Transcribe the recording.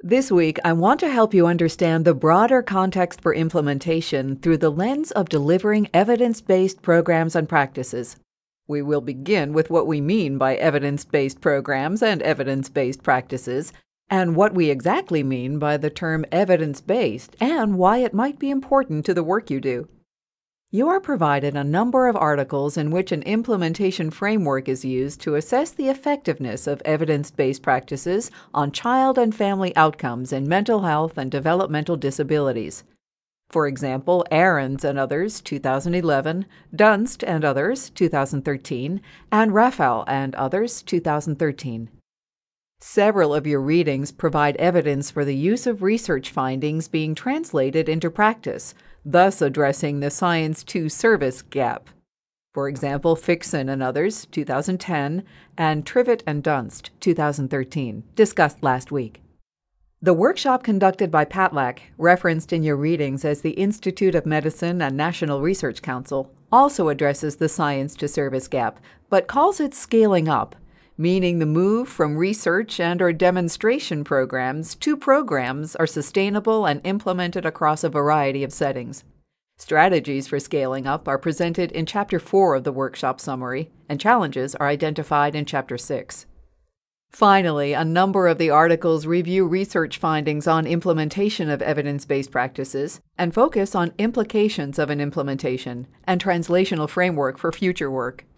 This week, I want to help you understand the broader context for implementation through the lens of delivering evidence-based programs and practices. We will begin with what we mean by evidence-based programs and evidence-based practices, and what we exactly mean by the term evidence-based and why it might be important to the work you do. You are provided a number of articles in which an implementation framework is used to assess the effectiveness of evidence-based practices on child and family outcomes in mental health and developmental disabilities. For example, Ahrens and others, 2011, Dunst and others, 2013, and Rafal and others, 2013. Several of your readings provide evidence for the use of research findings being translated into practice, thus addressing the science-to-service gap. For example, Fixon and others, 2010, and Trivett and Dunst, 2013, discussed last week. The workshop conducted by PATLAC, referenced in your readings as the Institute of Medicine and National Research Council, also addresses the science-to-service gap, but calls it scaling up, meaning the move from research and/or demonstration programs to programs are sustainable and implemented across a variety of settings. Strategies for scaling up are presented in Chapter 4 of the workshop summary, and challenges are identified in Chapter 6. Finally, a number of the articles review research findings on implementation of evidence-based practices and focus on implications of an implementation and translational framework for future work.